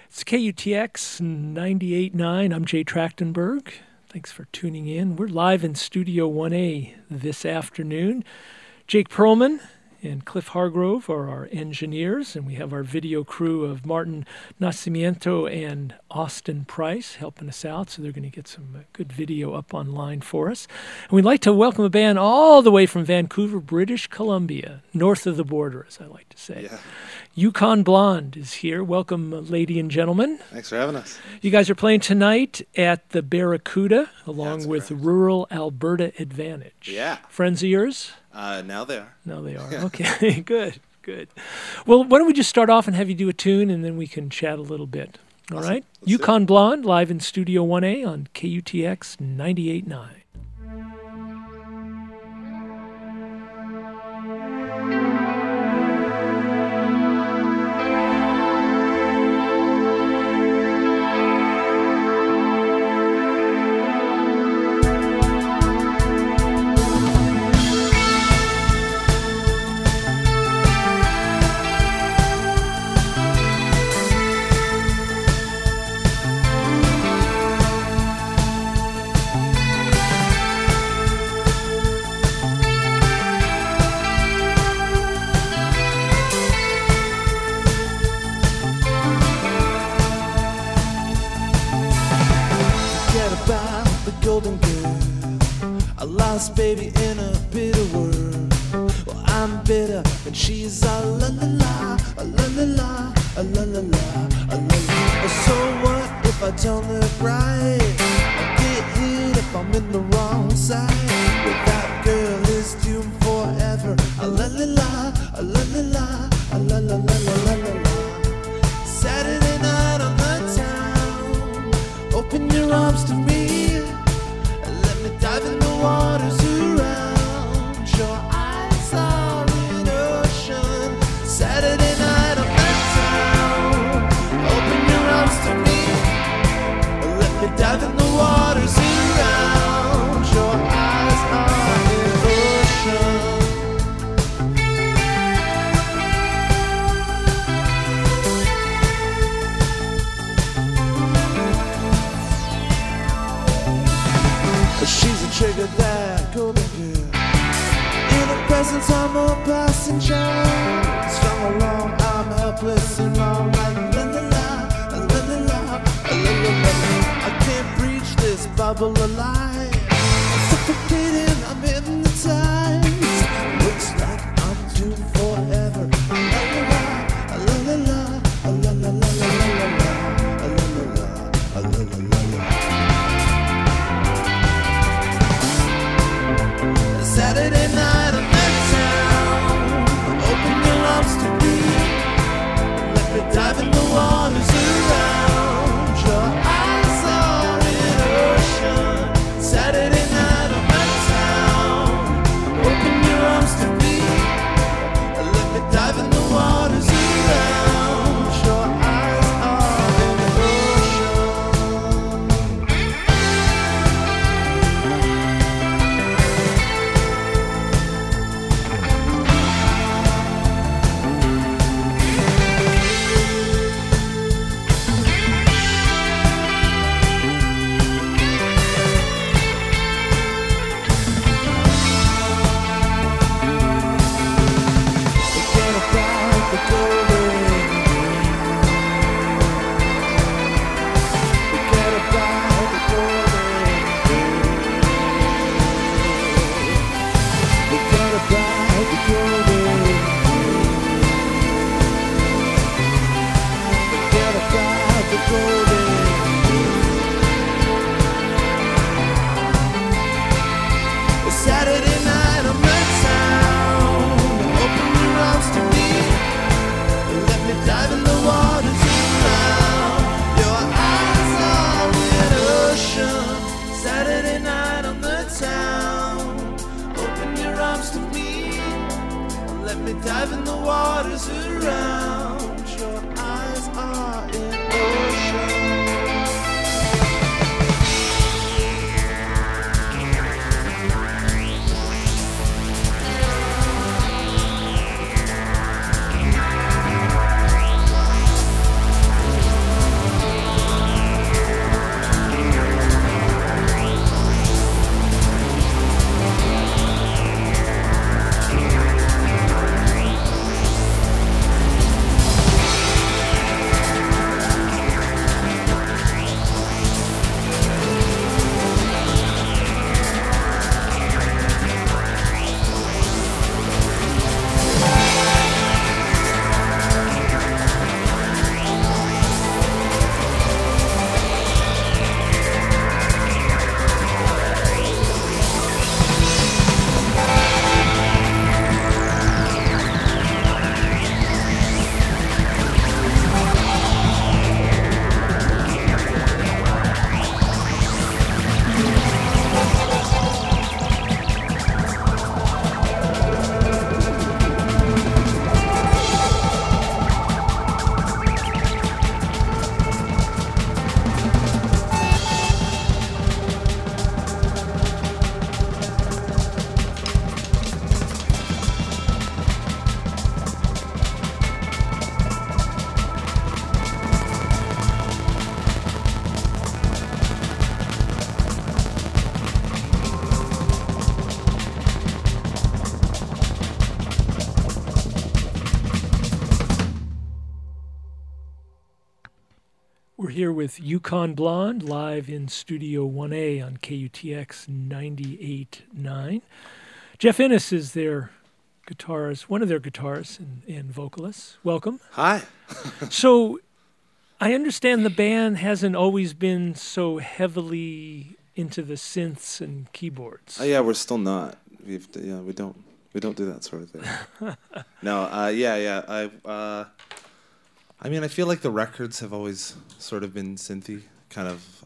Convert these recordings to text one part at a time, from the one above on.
It's KUTX 98.9. I'm Jay Trachtenberg. Thanks for tuning in. We're live in Studio 1A this afternoon. Jake Perlman and Cliff Hargrove are our engineers, and we have our video crew of Martin Nascimento and Austin Price helping us out, so they're going to get some good video up online for us. And we'd like to welcome a band all the way from Vancouver, British Columbia, north of the border, as I like to say. Yeah. Yukon Blonde is here. Welcome, lady and gentlemen. Thanks for having us. You guys are playing tonight at the Barracuda, along with correct. Rural Alberta Advantage. Yeah. Friends of yours? Now they are. No, they are. Yeah. Okay, good. Well, why don't we just start off and have you do a tune, and then we can chat a little bit. All Awesome. right? Let's do Yukon Blonde, live in Studio 1A on KUTX 98.9. Baby in a bitter world. Well, I'm bitter and she's a la la la, a la la la, a la la la, a la la. So what if I turn it right? I get hit if I'm in the wrong side. Well, that girl is doomed forever. A la la la, a la la la, a la la la la la la. Saturday night on the town. Open your arms to me and let me dive in the waters. Your eyes are in ocean. Saturday night on that town. Open your arms to me. Let me dive in the waters around. Your eyes are in ocean. She's a trigger that golden girl. Presence, I'm a passenger. Strung along, I'm helpless and wrong. Like la la la, la la la, la la la. I can't breach this bubble of light. I'm suffocating, I'm hypnotized. Looks like I'm doomed forever. La la la, la la la, la la la la la la la la la la. Saturday night. Dive in the waters around. Your eyes are in ocean. Saturday night on my town. Open your arms to me. Let me dive in the waters around. Your eyes are in We're here with Yukon Blonde live in Studio 1A on KUTX 98.9. Jeff Innes is their guitarist, one of their guitarists and vocalists. Welcome. Hi. So I understand the band hasn't always been so heavily into the synths and keyboards. Yeah, we're still not. We don't do that sort of thing. No. I mean, I feel like the records have always sort of been synthy, kind of.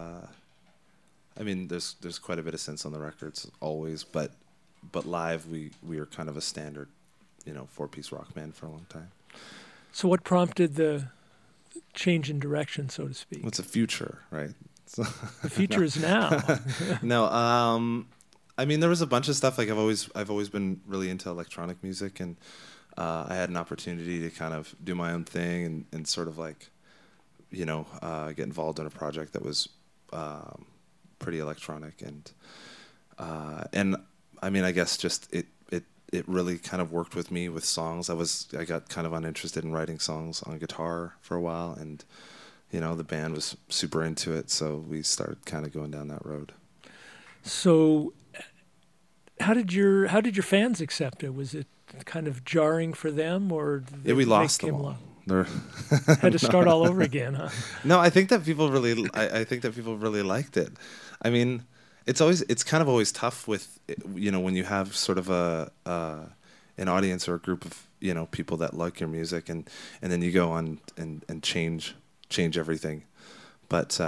I mean, there's quite a bit of synths on the records always, but live we were kind of a standard, 4-piece rock band for a long time. So what prompted the change in direction, so to speak? It's a future, right? So the future is now. No, I mean, there was a bunch of stuff. Like I've always been really into electronic music, and I had an opportunity to kind of do my own thing and sort of like, get involved in a project that was pretty electronic, and I mean, I guess just it really kind of worked with me with songs. I got kind of uninterested in writing songs on guitar for a while, and the band was super into it, so we started kind of going down that road. So how did your fans accept it? Was it kind of jarring for them, or we lost them all? Had to start all over again, huh? No, I think that people really liked it. I mean, it's kind of always tough with when you have sort of an audience or a group of people that like your music, and then you go on and change everything. But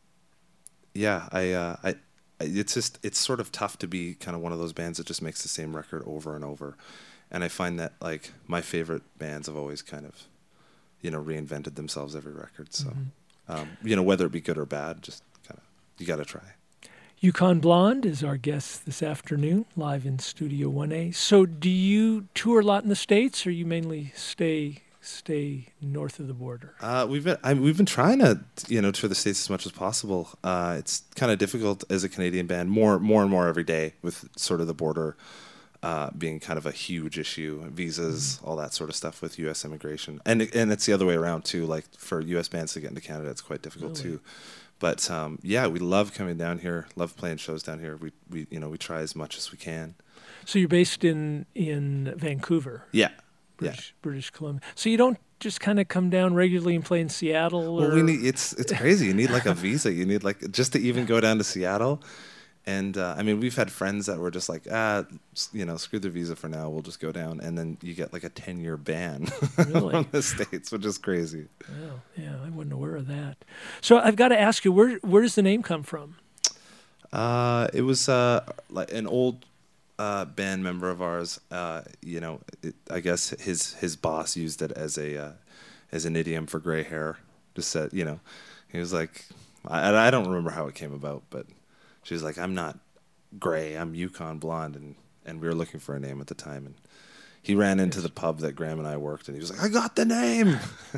it's sort of tough to be kind of one of those bands that just makes the same record over and over. And I find that like my favorite bands have always kind of reinvented themselves every record. So whether it be good or bad, just kind of you got to try. Yukon Blonde is our guest this afternoon, live in Studio 1A. So do you tour a lot in the States, or you mainly stay north of the border? We've been trying to tour the States as much as possible. It's kind of difficult as a Canadian band, more and more every day, with sort of the border being kind of a huge issue, visas, all that sort of stuff with U.S. immigration, and it's the other way around too. Like for U.S. bands to get into Canada, it's quite difficult too. But we love coming down here, love playing shows down here. We try as much as we can. So you're based in Vancouver? Yeah. British Columbia. So you don't just kind of come down regularly and play in Seattle? Well, it's crazy. You need like a visa. You need like just to even go down to Seattle. And I mean, we've had friends that were just like, screw the visa for now. We'll just go down, and then you get like a 10-year ban from the States, which is crazy. Well, yeah, I wasn't aware of that. So I've got to ask you, where does the name come from? It was like an old band member of ours. I guess his boss used it as an idiom for gray hair. Just said, he was like, I don't remember how it came about, but she was like, I'm not gray, I'm Yukon Blonde, and we were looking for a name at the time, and he ran into the pub that Graham and I worked, and he was like, I got the name.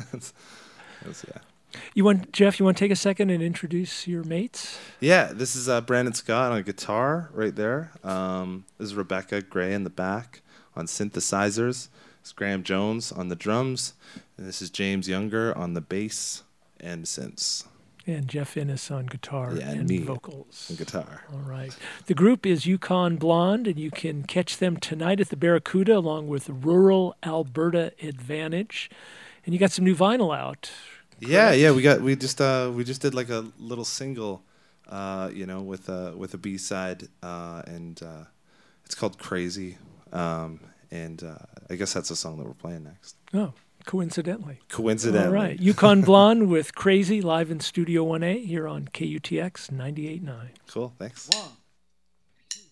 Jeff, you want to take a second and introduce your mates? Yeah, this is Brandon Scott on guitar right there. This is Rebecca Gray in the back on synthesizers. This is Graham Jones on the drums, and this is James Younger on the bass and synths. And Jeff Innes on guitar and vocals. And guitar. All right. The group is Yukon Blonde, and you can catch them tonight at the Barracuda along with Rural Alberta Advantage. And you got some new vinyl out. Correct? Yeah. We just did like a little single, with a B-side, and it's called Crazy. And I guess that's the song that we're playing next. Oh. Coincidentally. All right. Yukon Blonde with Crazy live in Studio 1A here on KUTX 98.9. Cool. Thanks. 1, 2,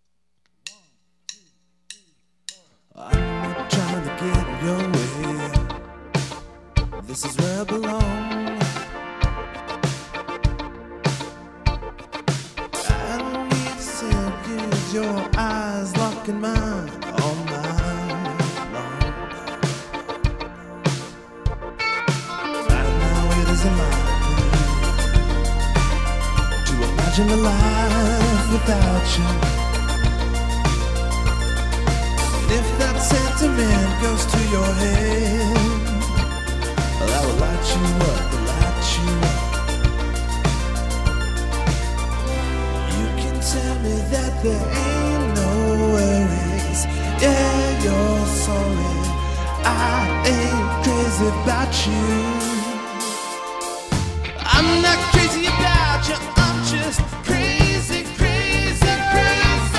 1, 2, 3, 4. I'm not trying to get in your way. This is where I belong. I don't need to say, use your eyes locking mine all night. To imagine a life without you. And if that sentiment goes to your head, I will light you up, light you up. there ain't no worries. Yeah, you're sorry. I ain't crazy about you. I'm not crazy about you. I'm just crazy, crazy, crazy.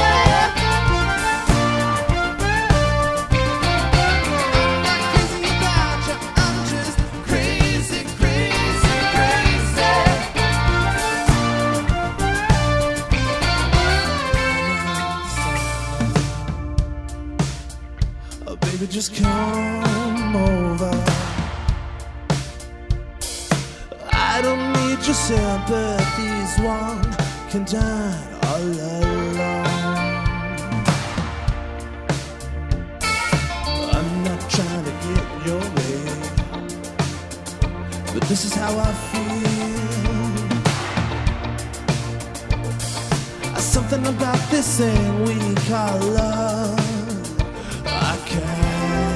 I'm not crazy about you. I'm just crazy, crazy, crazy. Oh, baby, just come over. I don't need your sympathies. One can dine all alone. I'm not trying to get your way, but this is how I feel. Something about this thing we call love. I can't.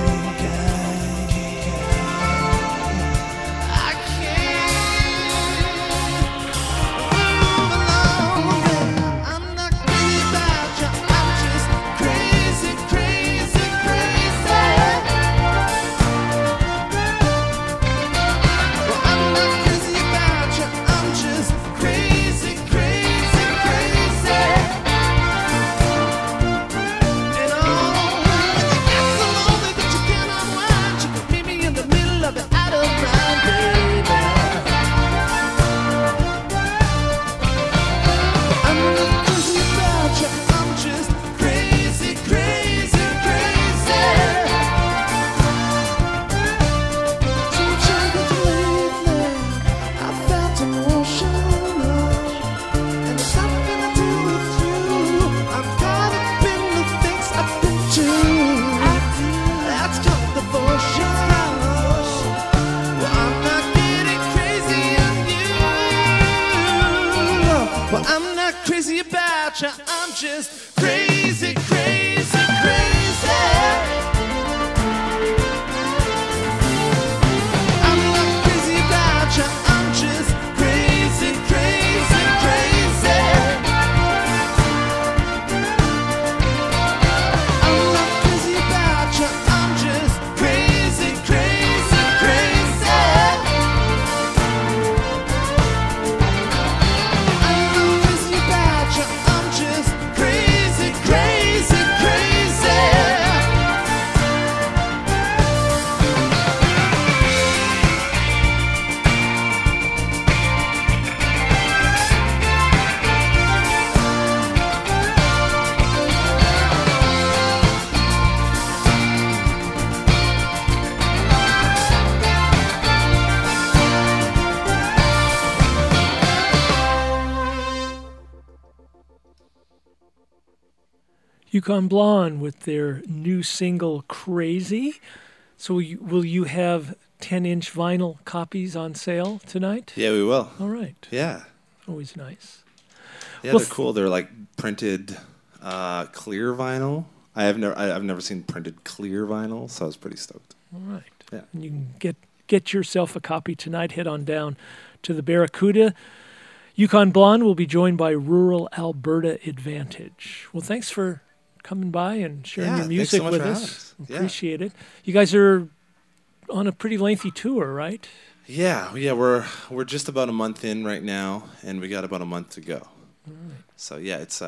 Well, I'm not crazy about you, I'm just crazy, crazy, crazy. I'm not crazy about you, I'm just crazy, crazy, crazy. I'm not crazy about you, I'm just crazy, crazy, crazy. I'm not crazy about you, I'm just crazy, crazy, crazy. Yukon Blonde with their new single, Crazy. So will you have 10-inch vinyl copies on sale tonight? Yeah, we will. All right. Yeah. Always nice. Yeah, Well, they're cool. They're like printed clear vinyl. I've never seen printed clear vinyl, so I was pretty stoked. All right. Yeah. And you can get yourself a copy tonight. Head on down to the Barracuda. Yukon Blonde will be joined by Rural Alberta Advantage. Well, thanks for coming by and sharing Yeah, your thanks music so much with for us. having us. Yeah. Appreciate it. You guys are on a pretty lengthy tour, right? Yeah, we're just about a month in right now, and we got about a month to go. All right. So yeah, it's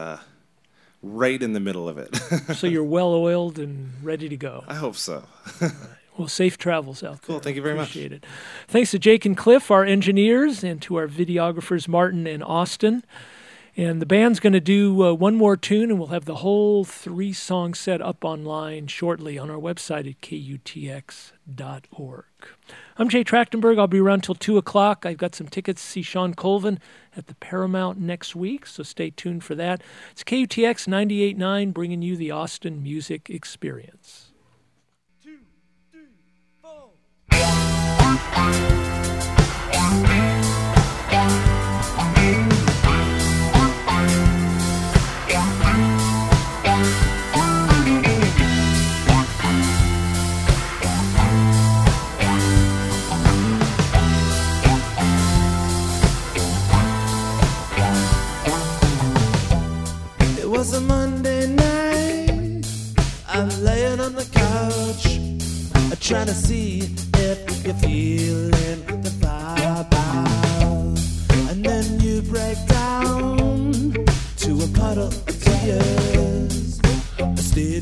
right in the middle of it. So you're well-oiled and ready to go. I hope so. Well, safe travels out there. Cool, thank you very much. Appreciate it. Thanks to Jake and Cliff, our engineers, and to our videographers, Martin and Austin. And the band's going to do one more tune, and we'll have the whole 3-song set up online shortly on our website at kutx.org. I'm Jay Trachtenberg. I'll be around till 2 o'clock. I've got some tickets to see Sean Colvin at the Paramount next week, so stay tuned for that. It's KUTX 98.9 bringing you the Austin Music Experience. 2, 3, 4. It was a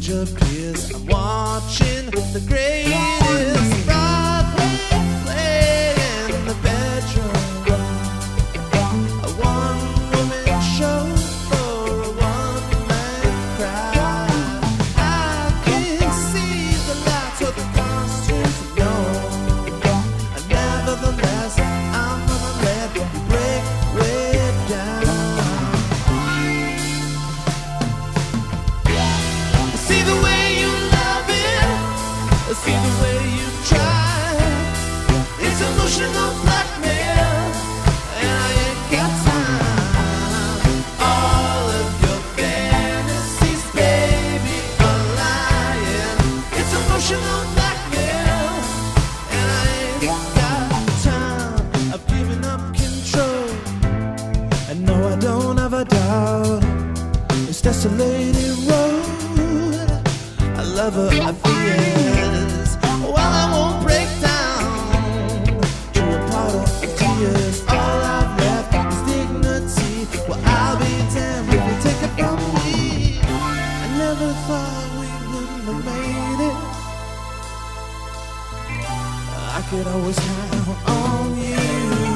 stage appears. I'm watching the greatest Broadway play in the bedroom. A one-woman show for a one-man crowd. I can see the lights of the costumes neon. And nevertheless, I'm gonna let you break way down. See the way you love it, see the way you try. It's emotional blackmail, and I ain't got time. All of your fantasies, baby, are lying. It's emotional blackmail, and I ain't got time. I've given up control, and no, I don't have a doubt. It's desolated road. I love her, I fears. Well, I won't break down to a puddle of tears. All I've left is dignity. Well, I'll be damned if you take it from me. I never thought we wouldn't have made it. I could always count on you.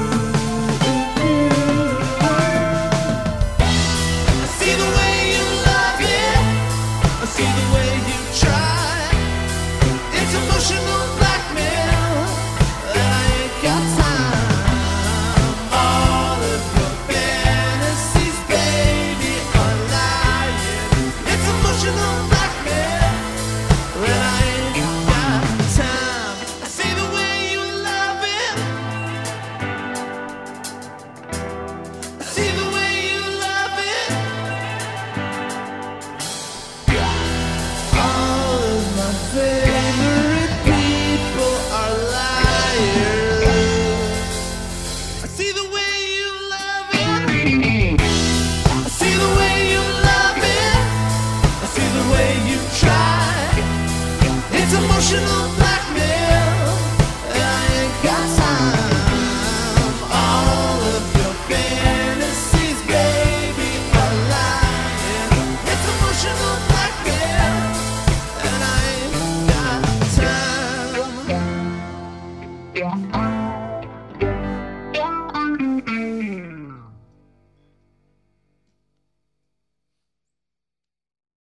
I see the way you love it, I see the way you try. It's emotional blackmail, and I ain't got time. All of your fantasies, baby, are lying. It's emotional blackmail, and I ain't got time. I see the way you love it, I see the way you love it. All of my favorite people are liars. I see the way you love it, I see the way you love it, I see the way you try. It's emotional blackmail, and I ain't got time. All of your fantasies, baby, are lying. It's emotional blackmail, and I ain't got time.